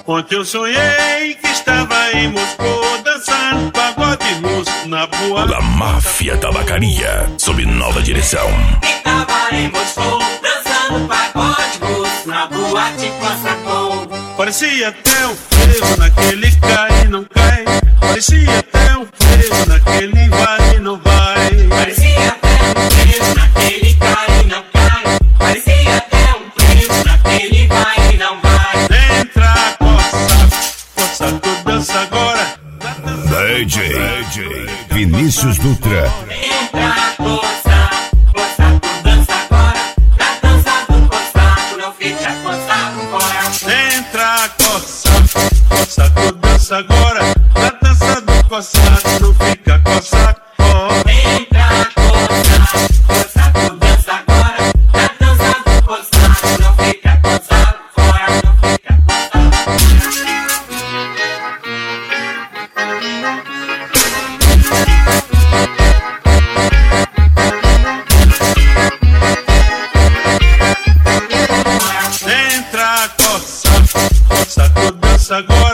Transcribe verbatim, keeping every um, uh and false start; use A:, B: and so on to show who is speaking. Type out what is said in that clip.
A: Ontem eu sonhei que estava em Moscou dançando pagode russo na boate.
B: A Máfia Tabacaria, sob nova direção.
C: Estava em Moscou dançando pagode russo na boate Cossacon.
A: Parecia até um frevo naquele cai e não cai. Parecia até um frevo naquele vai e não vai.
C: Parecia até um frevo naquele cai e não cai. Parecia até um frevo naquele vai e não vai.
A: Entra, coça, coça, tu dança agora.
B: D J, D J Vinícius Dutra.
C: Entra, coça, coça, tu dança agora. Na dança do coçado, não fica coçado fora.
A: Entra, coça, coça, tu dança agora. Na dança do coçado, não fica coça fora.
C: Entra, coça, coça, tu dança agora. Na dança do coçado, não fica coçado fora. Não fica
A: Entra, coça, coça, tu dança agora.